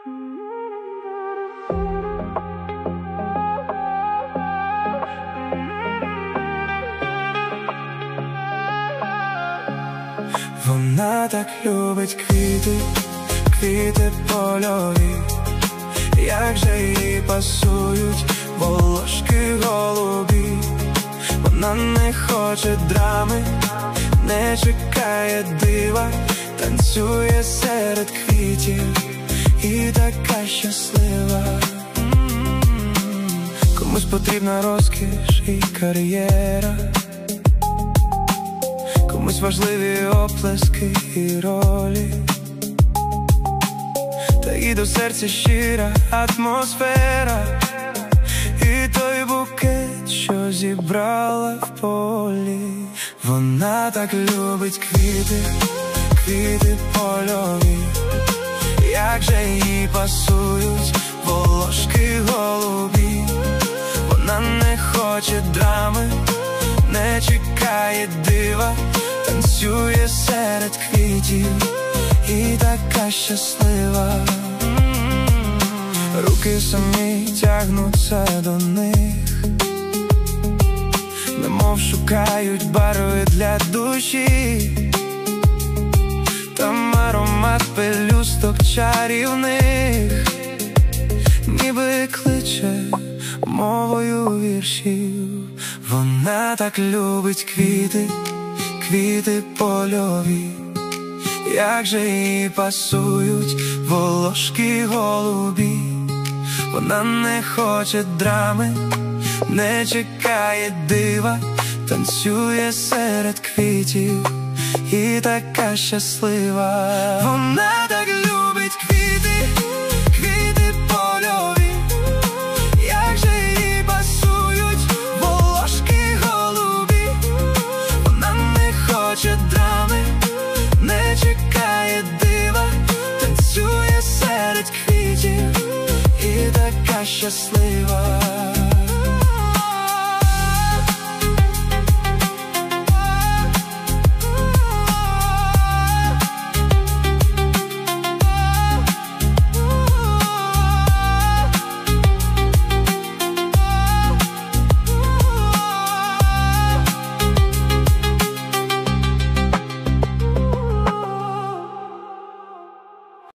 Вона так любить квіти, квіти польові, як же їй пасують волошки голубі. Вона не хоче драми, не чекає дива, танцює серед квітів і така щаслива. Комусь потрібна розкіш і кар'єра, комусь важливі оплески і ролі, та й до серця щира атмосфера, і той букет, що зібрала в полі. Вона так любить квіти, квіти польові, як же їй пасують волошки голубі. Вона не хоче драми, не чекає дива, танцює серед квітів і така щаслива. Руки самі тягнуться до них, немов шукають барви для душі. Там аромат пелюсток чарівних, ніби кличе мовою віршів. Вона так любить квіти, квіти польові, як же їй пасують волошки голубі. Вона не хоче драми, не чекає дива, танцює серед квітів і така щаслива. Вона так любить квіти, квіти польові, як же їй пасують волошки голубі. Вона не хоче драми, не чекає дива, танцює серед квітів і така щаслива.